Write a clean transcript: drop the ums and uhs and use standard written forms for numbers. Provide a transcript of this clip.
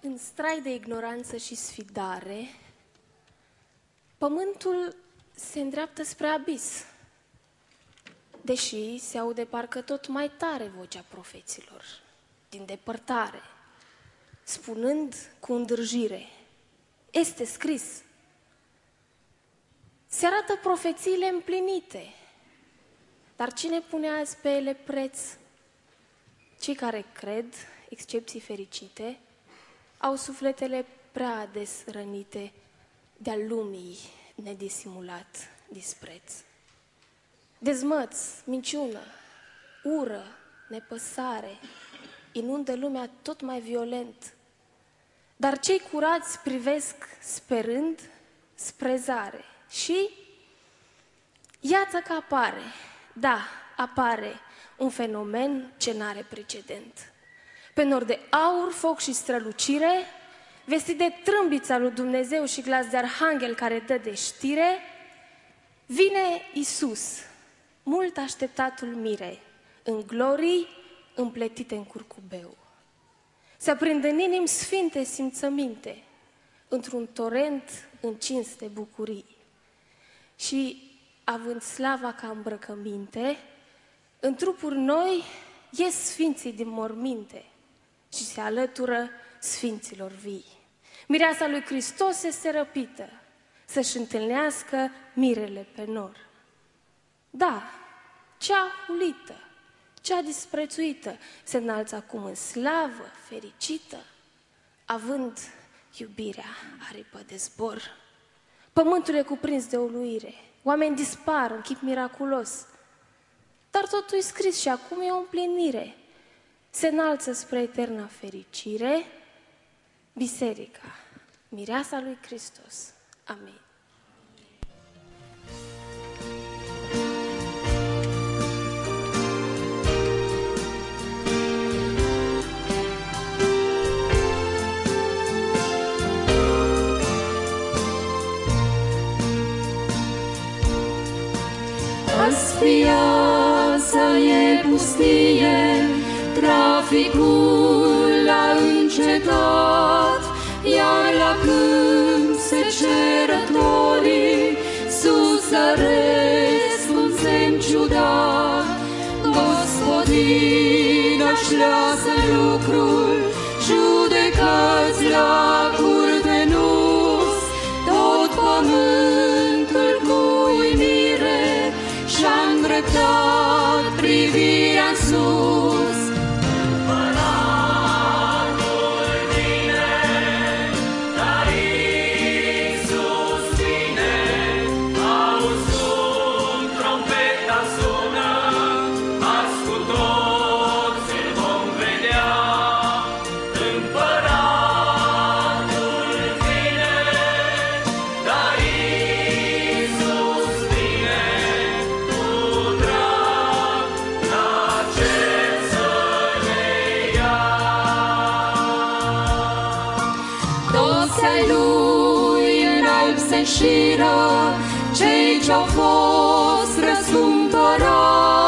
în strai de ignoranță și sfidare, pământul se îndreaptă spre abis, deși se aude parcă tot mai tare vocea profeților, din depărtare, spunând cu îndrăjire: este scris. Se arată profețiile împlinite, dar cine pune azi pe ele preț? Cei care cred, excepții fericite, au sufletele prea ades rănite de-a lumii nedisimulat dispreț. Dezmăț, minciună, ură, nepăsare inundă lumea tot mai violent, dar cei curați privesc sperând spre zare și iată că apare, da, apare un fenomen ce n-are precedent. Pe nor de aur, foc și strălucire, vestit de trâmbița lui Dumnezeu și glas de arhanghel care dă de știre, vine Iisus, mult așteptatul mire, în glorii împletite în curcubeu. Se aprind în inimi sfinte simțăminte, într-un torent încins de bucurii. Și, având slava ca îmbrăcăminte, în trupuri noi ies sfinții din morminte și se alătură sfinților vii. Mireasa lui Hristos este răpită să-și întâlnească mirele pe nor. Da, cea hulită, cea disprețuită se înalță acum în slavă, fericită, având iubirea aripă de zbor. Pământul e cuprins de uluire, oameni dispar în chip miraculos, dar totul e scris și acum e o împlinire. Se înalță spre eterna fericire biserica, mireasa lui Hristos. Amin. Azi viața e pustie, traficul a încetat, iar la câmp se cerătorii susăresc un semn ciudat. Gospodina-și lasă lucrul, judecăți la curte nus, tot pământul cu uimire și-a îndreptat privirea sus. Cei ce-au fost răscumpărați